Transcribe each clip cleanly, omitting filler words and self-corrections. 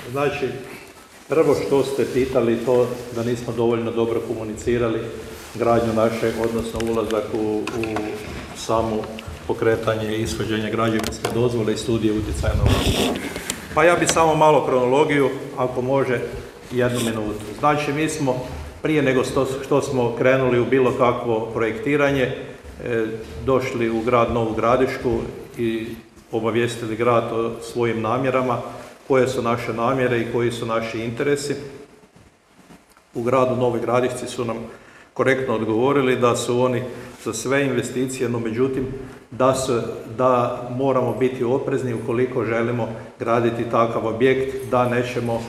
Znači, prvo što ste pitali to da nismo dovoljno dobro komunicirali gradnju naše, odnosno ulazak u samu pokretanje i ishođenje građevinske dozvole i studije utjecaja na okoliš. Pa ja bi samo malo kronologiju, ako može, 1 minutu. Znači, mi smo prije nego što smo krenuli u bilo kakvo projektiranje, došli u grad Novu Gradišku i obavijestili grad o svojim namjerama, koje su naše namjere i koji su naši interesi. U gradu Nove Gradišci su nam korektno odgovorili da su oni za sve investicije, no međutim da moramo biti oprezni ukoliko želimo graditi takav objekt, da nećemo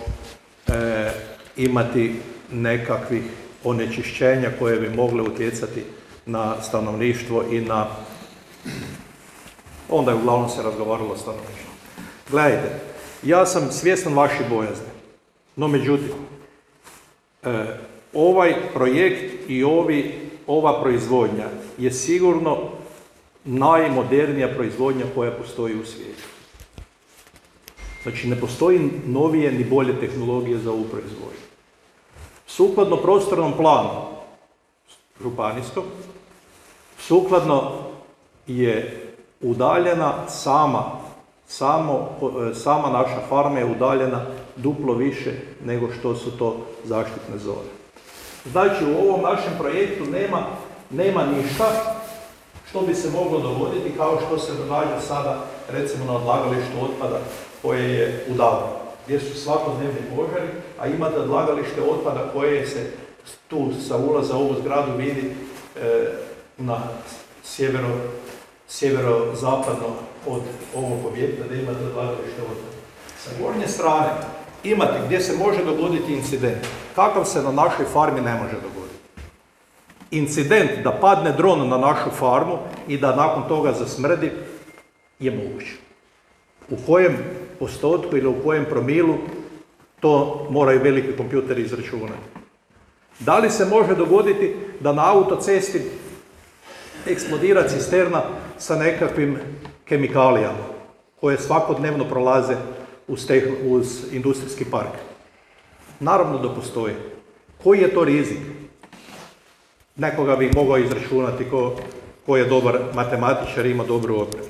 imati nekakvih onečišćenja koje bi mogle utjecati na stanovništvo i na... Onda je uglavnom se razgovaralo o stanovništvu. Gledajte, ja sam svjestan vaših bojazni, no međutim, ovaj projekt i ova proizvodnja je sigurno najmodernija proizvodnja koja postoji u svijetu. Znači, ne postoji novije ni bolje tehnologije za ovu proizvodnju. Sukladno prostornom planu županijskom, sukladno je udaljena sama naša farma je udaljena duplo više nego što su to zaštitne zone. Znači, u ovom našem projektu nema ništa što bi se moglo dogoditi kao što se događa sada, recimo na odlagalištu otpada koje je u Davru, gdje su svakodnevni požari, a imate odlagalište otpada koje se tu sa ulaza u ovu zgradu vidi na sjeverozapadno od ovog objekta, da imate odlagalište otpada. Sa gornje strane imate gdje se može dogoditi incident. Kakav se na našoj farmi ne može dogoditi? Incident da padne dron na našu farmu i da nakon toga zasmrdi je moguć. U kojem postotku ili u kojem promilu, to moraju veliki kompjuteri izračunati. Da li se može dogoditi da na autocesti eksplodira cisterna sa nekakvim kemikalijama koje svakodnevno prolaze uz industrijski park? Naravno da postoji. Koji je to rizik? Nekoga bi mogao izračunati ko je dobar matematičar i ima dobru opremu.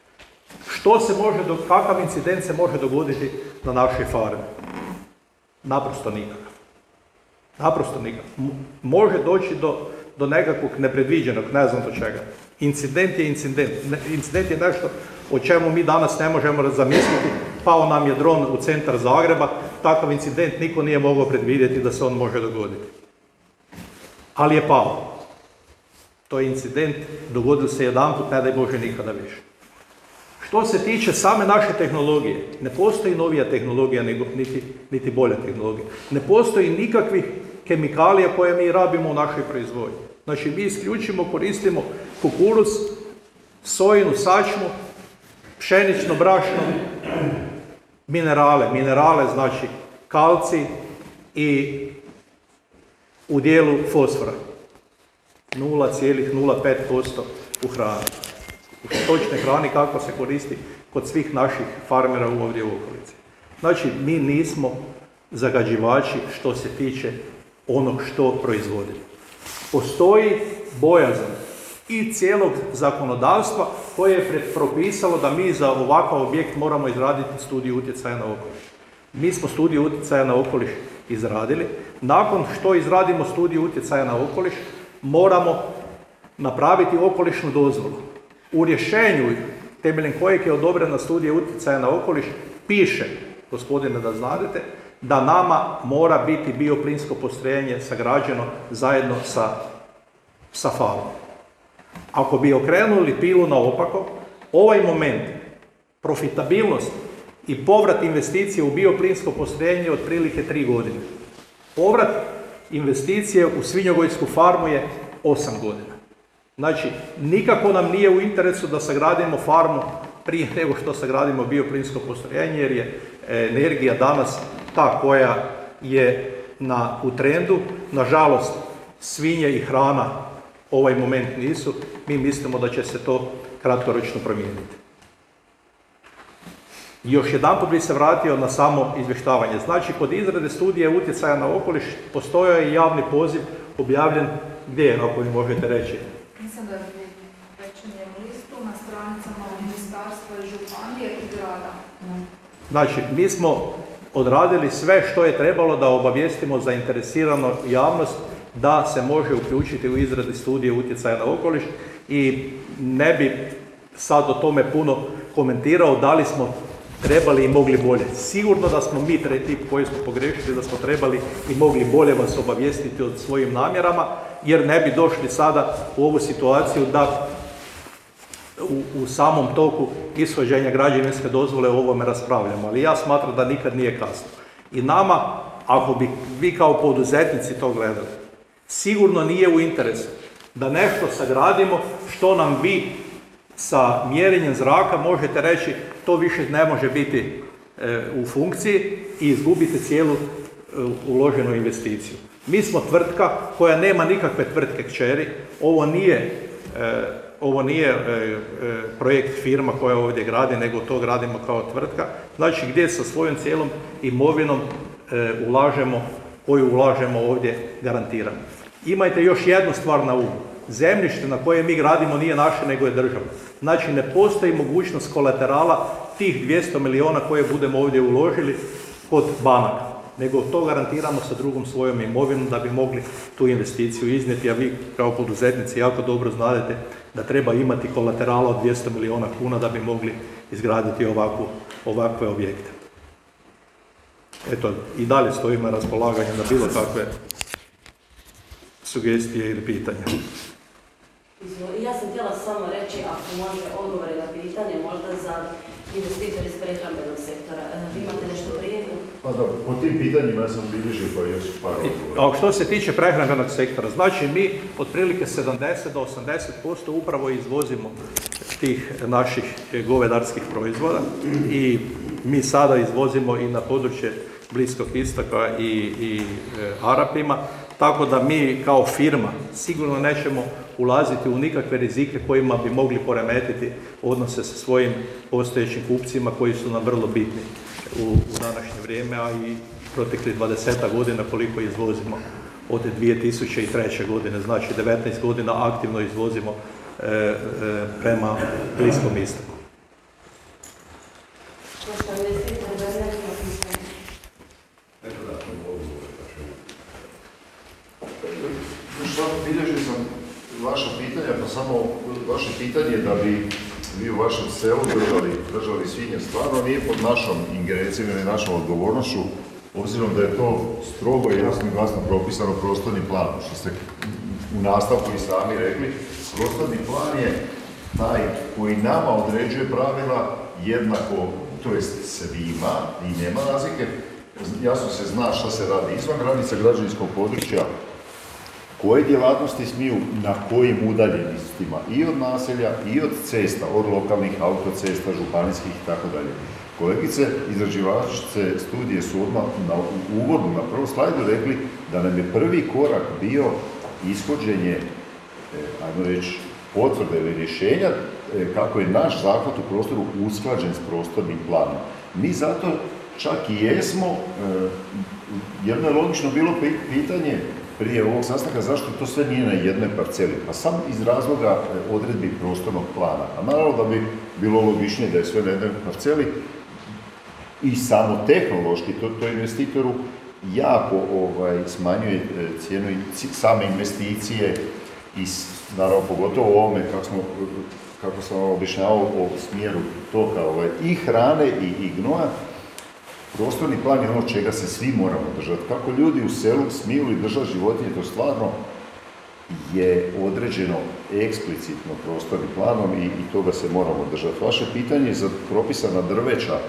Kakav incident se može dogoditi na našoj farmi? Naprosto nikakav. Naprosto nikakav. Može doći do nekakvog nepredviđenog, ne znam do čega. Incident je incident. Incident je nešto o čemu mi danas ne možemo zamisliti. Pao nam je dron u centar Zagreba, takav incident niko nije mogao predvidjeti da se on može dogoditi. Ali je pao. To je incident, dogodio se jedanput, ne daj Bože nikada više. Što se tiče same naše tehnologije, ne postoji novija tehnologija, niti bolja tehnologija. Ne postoji nikakvih kemikalija koje mi rabimo u našoj proizvodnji. Znači, mi isključivo koristimo kukuruz, sojinu sačmu, pšenično brašno, minerale znači kalcij i u dijelu fosfora. 0,05% u hrani. U stočnoj hrani kako se koristi kod svih naših farmera ovdje u okolici. Znači, mi nismo zagađivači što se tiče onog što proizvodimo. Postoji bojazan i cijelog zakonodavstva koje je propisalo da mi za ovakav objekt moramo izraditi studiju utjecaja na okoliš. Mi smo studiju utjecaja na okoliš izradili. Nakon što izradimo studiju utjecaja na okoliš, moramo napraviti okolišnu dozvolu. U rješenju temeljem kojeg je odobrena studija utjecaja na okoliš piše, gospodine da znadete, da nama mora biti bioplinsko postrojenje sagrađeno zajedno sa farmom. Ako bi okrenuli pilu naopako, ovaj moment, profitabilnost i povrat investicije u bioplinsko postrojenje je otprilike 3 godine. Povrat investicije u svinjogojsku farmu je 8 godina. Znači, nikako nam nije u interesu da sagradimo farmu prije nego što sagradimo bioplinsko postrojenje, jer je energija danas ta koja je u trendu. Nažalost, svinje i hrana ovaj moment nisu. Mi mislimo da će se to kratkoročno promijeniti. Još jedanput bi se vratio na samo izvještavanje. Znači, kod izrade studije utjecaja na okoliš postojao je javni poziv objavljen gdje, ako mi možete reći? Mislim da je u Večernjem listu na stranicama ministarstva i županije i grada. Znači, mi smo odradili sve što je trebalo da obavijestimo zainteresiranu javnost da se može uključiti u izradi studije utjecaja na okoliš i ne bi sad o tome puno komentirao da li smo trebali i mogli bolje. Sigurno da smo mi ti koji smo pogrešili, da smo trebali i mogli bolje vas obavijestiti o svojim namjerama, jer ne bi došli sada u ovu situaciju da u samom toku ishođenja građevinske dozvole o ovome raspravljamo. Ali ja smatram da nikad nije kasno. I nama, ako bi vi kao poduzetnici to gledali, sigurno nije u interesu da nešto sagradimo što nam vi sa mjerenjem zraka možete reći to više ne može biti u funkciji i izgubite cijelu uloženu investiciju. Mi smo tvrtka koja nema nikakve tvrtke kćeri, ovo nije projekt firma koja ovdje gradi, nego to gradimo kao tvrtka. Znači gdje sa svojom cijelom imovinom koju ulažemo ovdje garantiramo. Imajte još jednu stvar na umu. Zemljište na koje mi gradimo nije naše, nego je država. Znači ne postoji mogućnost kolaterala tih 200 milijuna koje budemo ovdje uložili kod banaka, nego to garantiramo sa drugom svojom imovinom da bi mogli tu investiciju iznijeti, a vi kao poduzetnici jako dobro znadete da treba imati kolaterala od 200 milijuna kuna da bi mogli izgraditi ovakve objekte. Eto, i dalje stojim na raspolaganju na bilo kakve sugestije ili pitanja. Ja sam htjela samo reći, ako može odgovore na pitanje, možda za investitor iz prehrambenog sektora. Vi imate nešto prije? Pa dobro, po tim pitanjima ja sam bilježio pa još par odgovora. Što se tiče prehrambenog sektora, znači mi otprilike 70 do 80% upravo izvozimo tih naših govedarskih proizvoda i mi sada izvozimo i na područje Bliskog istoka i Arapima, tako da mi kao firma sigurno nećemo ulaziti u nikakve rizike kojima bi mogli poremetiti odnose sa svojim postojećim kupcima koji su nam vrlo bitni u današnje vrijeme, a i proteklih 20 godina koliko izvozimo od 2003. godine, znači 19 godina aktivno izvozimo prema Bliskom istoku. Bilježio sam vaša pitanja, pa samo vaše pitanje da bi vi u vašem selu držali svinje stvarno nije pod našom ingerencijom ili našom odgovornošću, obzirom da je to strogo i jasno i glasno propisano prostornim planom, što ste u nastavku i sami rekli. Prostorni plan je taj koji nama određuje pravila jednako, to jest svima i nema razlike. Jasno se zna šta se radi izvan granica građevinskog područja, koje djelatnosti smiju, na kojim udaljenostima i od naselja i od cesta, od lokalnih autocesta, županijskih i tako dalje. Kolegice izrađivačice studije su odmah u uvodu na prvom slajdu rekli da nam je prvi korak bio ishođenje, ajmo reći, potvrde ili rješenja kako je naš zahvat u prostoru usklađen s prostornim planom. Mi zato čak i jesmo, jedno je logično bilo pitanje prije ovog sastanka zašto to sve nije na jednoj parceli, pa samo iz razloga odredbi prostornog plana. A naravno da bi bilo logičnije da je sve na jednoj parceli i samo tehnološki to investitoru jako smanjuje cijenu same investicije i naravno pogotovo u ovome kako sam objašnjavao o smjeru toka i hrane i gnoja. Prostorni plan je ono čega se svi moramo držati. Kako ljudi u selu smiju li držati životinje, to stvarno je određeno eksplicitno prostornim planom i toga se moramo držati. Vaše pitanje za propisana drveća,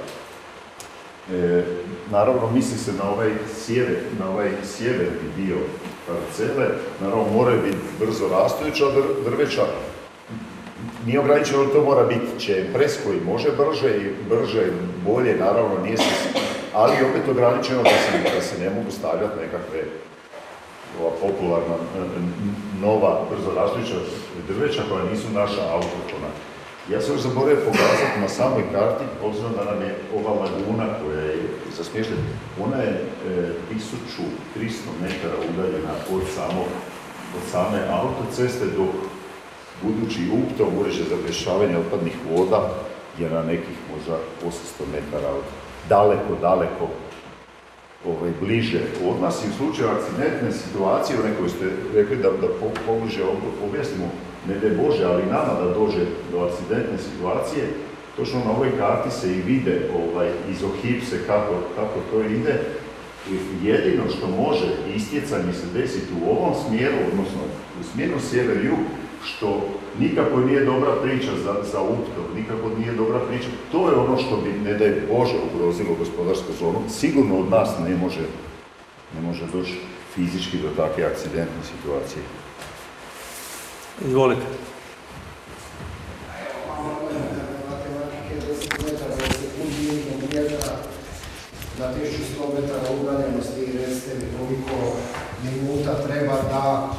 naravno misli se na ovaj sjeverni dio parcele, naravno moraju biti brzo rastujuća drveća. Nije ograničeno da to mora biti čempres koji može brže i bolje, naravno nije se, ali opet ograničeno da se ne mogu stavljati nekakve popularna nova brzo rastujuća drveća koja nisu naša autohtona. Ja sam još zaboravio pokazati na samoj karti, obzirom da nam je ova laguna koja je za smještaj, ona je 1300 metara udaljena od same autoceste, dok budući UPTO, uređaj za rješavanje otpadnih voda, je na nekih možda 800 metara daleko bliže od nas. I u slučaju akcidentne situacije, one koje ste rekli da pobliže objasnimo, ne daj Bože, ali nama da dođe do akcidentne situacije, točno na ovoj karti se i vide izohipse kako to ide. Jedino što može istjecanje se desiti u ovom smjeru, odnosno u smjeru sjever-jug, što nikako nije dobra priča za UPTO, nikako nije dobra priča. To je ono što bi, ne daj Bože, ugrozilo gospodarsku zonu. Sigurno od nas ne može doći fizički do takve akcidentne situacije. Izvolite. Na 1100 metara udaljenosti i recite mi koliko minuta treba da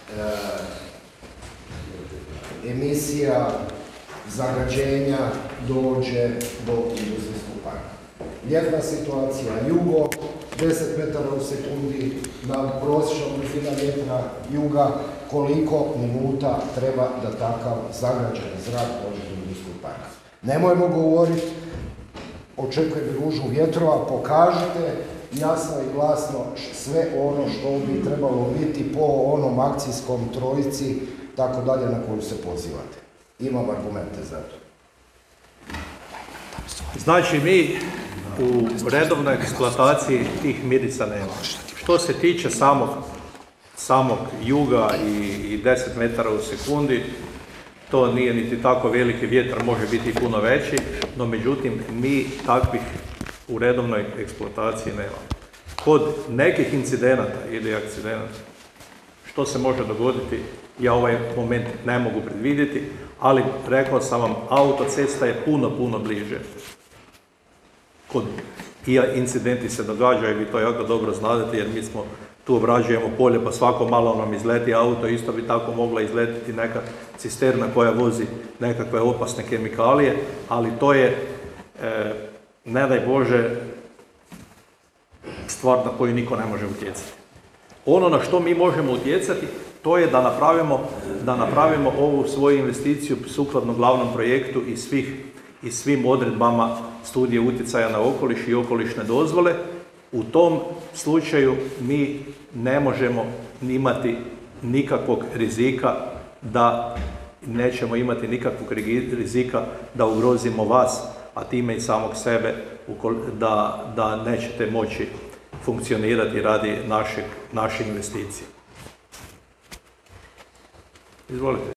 emisija zagađenja dođe do industrijskog parka. Ljetna situacija, jugo, 10 metara u sekundi, na prosječnom brzina vjetra juga, koliko minuta treba da takav zagađen zrak dođe do industrijskog parka. Nemojmo govoriti, očekujem ružu vjetrova, pokažite jasno i glasno sve ono što bi trebalo biti po onom akcijskom trojici, tako dalje, na koju se pozivate. Imam argumente za to. Znači, mi u redovnoj eksploataciji tih mirica nema. Što se tiče samog juga i 10 metara u sekundi, to nije niti tako veliki, vjetar može biti puno veći, no međutim mi takvih u redovnoj eksploataciji nemamo. Kod nekih incidenata ili akcidenata, što se može dogoditi, ja ovaj moment ne mogu predvidjeti, ali rekao sam vam, autocesta je puno bliže. I incidenti se događaju, vi to jako dobro znate, jer mi smo tu obrađujemo polje, pa svako malo nam izleti auto, isto bi tako mogla izletiti neka cisterna koja vozi nekakve opasne kemikalije, ali to je, ne daj Bože, stvar na koju niko ne može utjecati. Ono na što mi možemo utjecati, to je da napravimo ovu svoju investiciju sukladno glavnom projektu i svim odredbama studije utjecaja na okoliš i okolišne dozvole. U tom slučaju mi ne možemo imati nikakvog rizika da ugrozimo vas, a time i samog sebe, da nećete moći funkcionirati radi naše investicije. Izvolite.